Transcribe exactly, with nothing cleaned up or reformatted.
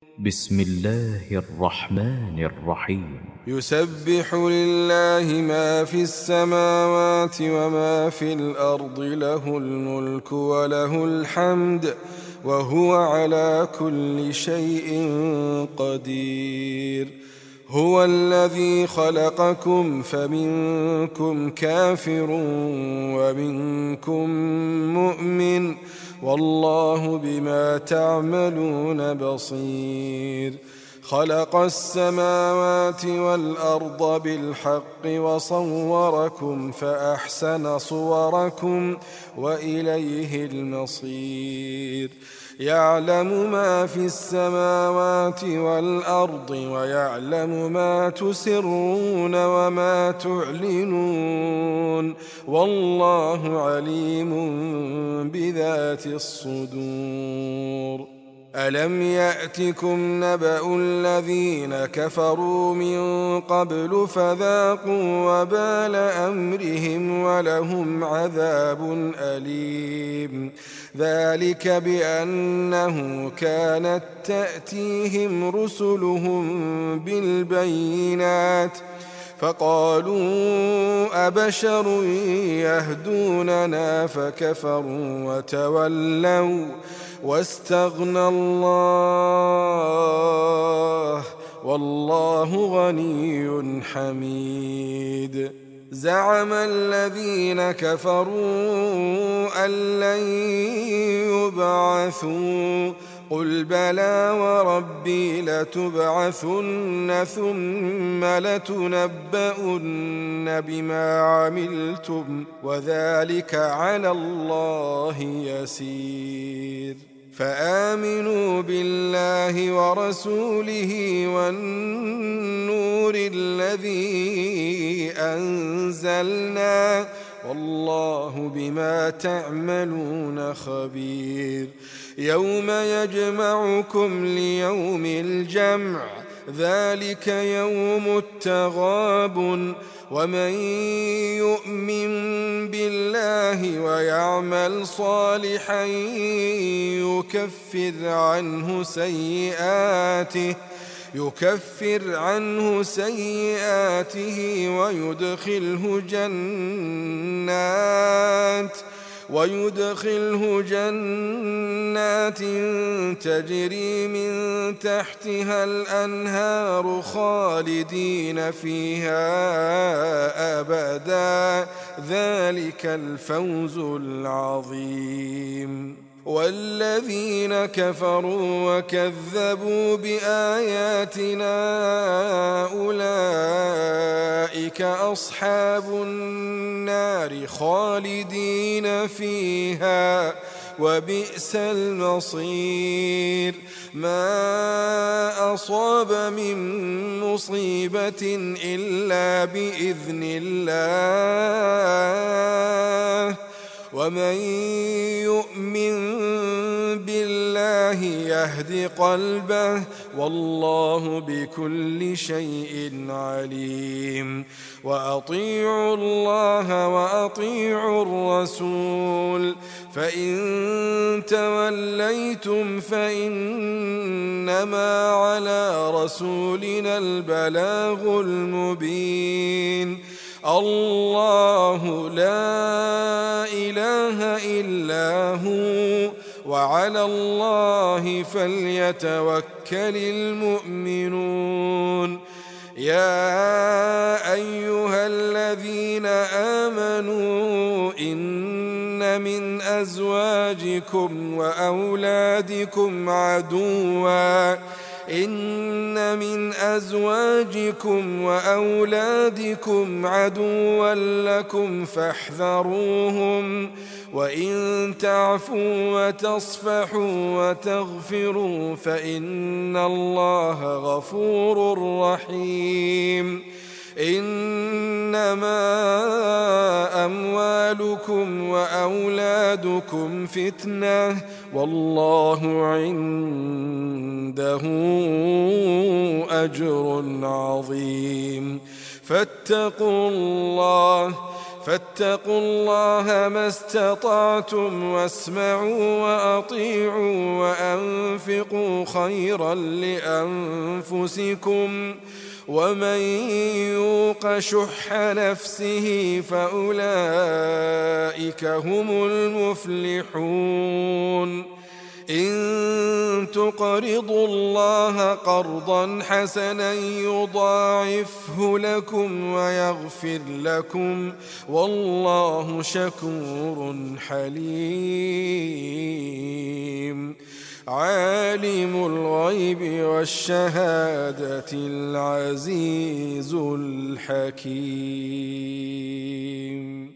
بسم الله الرحمن الرحيم. يسبح لله ما في السماوات وما في الأرض، له الملك وله الحمد وهو على كل شيء قدير. هو الذي خلقكم فمنكم كافر ومنكم مؤمن، والله بما تعملون بصير. خلق السماوات والأرض بالحق وصوركم فأحسن صوركم وإليه المصير. يعلم ما في السماوات والأرض ويعلم ما تسرون وما تعلنون، والله عليم بذات الصدور. ألم يأتكم نبأ الذين كفروا من قبل فذاقوا وبال أمرهم ولهم عذاب أليم. ذلك بأنه كانت تأتيهم رسلهم بالبينات فقالوا أبشر يهدوننا فكفروا وتولوا واستغنى الله، والله غني حميد. زعم الذين كفروا أن لن يبعثوا، قل بلى وربي لتبعثن ثم لتنبؤن بما عملتم وذلك على الله يسير. فآمنوا بالله ورسوله والنور الذي أنزلنا، والله بما تعملون خبير. يوم يجمعكم ليوم الجمع، ذلك يوم التغابن، ومن يؤمن بالله ويعمل صالحا يكفر عنه سيئاته يكفر عنه سيئاته ويدخله جنات ويدخله جنات تجري من تحتها الأنهار خالدين فيها أبدا، ذلك الفوز العظيم. والذين كفروا وكذبوا بآياتنا أولئك أصحاب النار خالدين فيها، وبئس المصير. ما أصاب من مصيبة إلا بإذن الله، ومن يؤمن بالله يهد قلبه، والله بكل شيء عليم. وأطيعوا الله وأطيعوا الرسول، فإن توليتم فإنما على رسولنا البلاغ المبين. الله لا إله إلا هو، وعلى الله فليتوكل المؤمنون. يا أيها الذين آمنوا إن من أزواجكم وأولادكم عدوا إن من أزواجكم وأولادكم عدوا لكم فاحذروهم، وإن تعفوا وتصفحوا وتغفروا فإن الله غفور رحيم. إنما أموالكم وأولادكم فتنة، والله عنده أجر عظيم. فاتقوا الله فاتقوا الله ما استطعتم واسمعوا وأطيعوا وأنفقوا خيرا لأنفسكم ومن يوق شح نفسه فأولئك هم المفلحون إن تقرضوا الله قرضا حسنا يضاعفه لكم ويغفر لكم والله شكور حليم عالم الغيب والشهادة العزيز الحكيم.